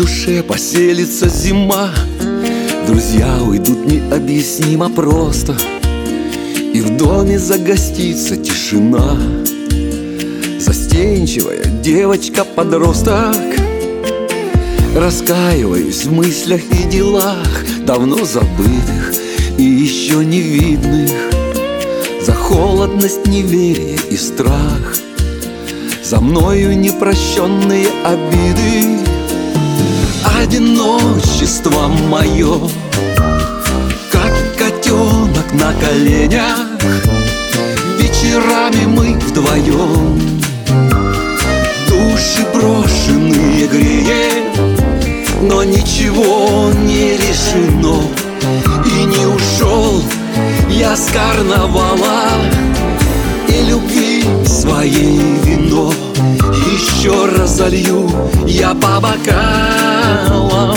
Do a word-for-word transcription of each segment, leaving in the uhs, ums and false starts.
душе поселится зима, друзья уйдут необъяснимо просто, и в доме загостится тишина. Застенчивая девочка-подросток, раскаиваюсь в мыслях и делах, давно забытых и еще не видных, за холодность, неверие и страх, за мною непрощенные обиды. Одиночество мое, как котенок на коленях, вечерами мы вдвоем, души брошенные греем, но ничего не решено. И не ушел я с карнавала, и любви своей вино еще раз залью я по бокалам.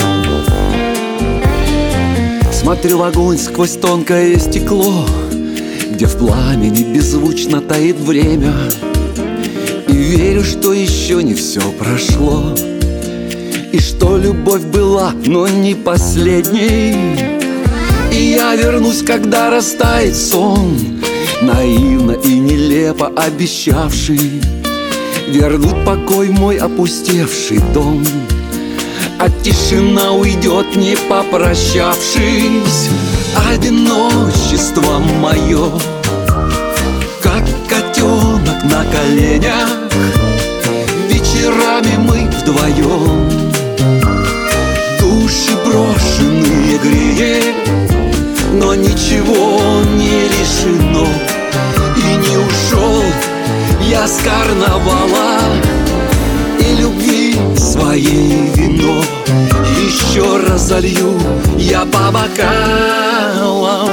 Смотрю в огонь сквозь тонкое стекло, где в пламени беззвучно таит время, и верю, что еще не все прошло, и что любовь была, но не последней. И я вернусь, когда растает сон, наивно и нелепо обещавший вернуть покой мой опустевший дом. А тишина уйдет, не попрощавшись. Одиночество мое, как котенок на коленях, вечерами мы вдвоем, души брошенные греем, но ничего не решено. И не ушел я с карнавала, и любви своей вино еще раз залью я по бокалам.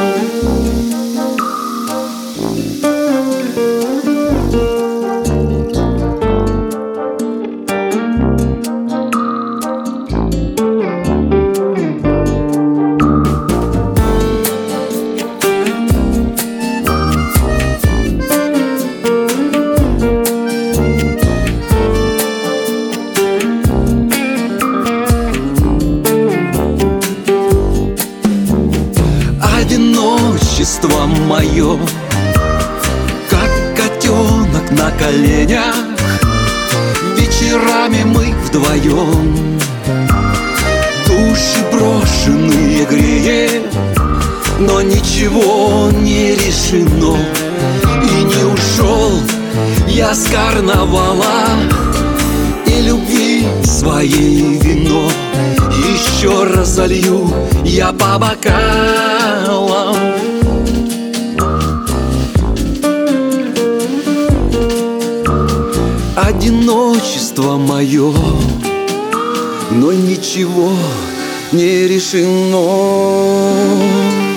Одиночество мое, как котенок на коленях, вечерами мы вдвоем, души брошенные греем, но ничего не решено. И не ушел я с карнавала, и любви своей вино еще раз залью я по бокалам. Одиночество мое, но ничего не решено.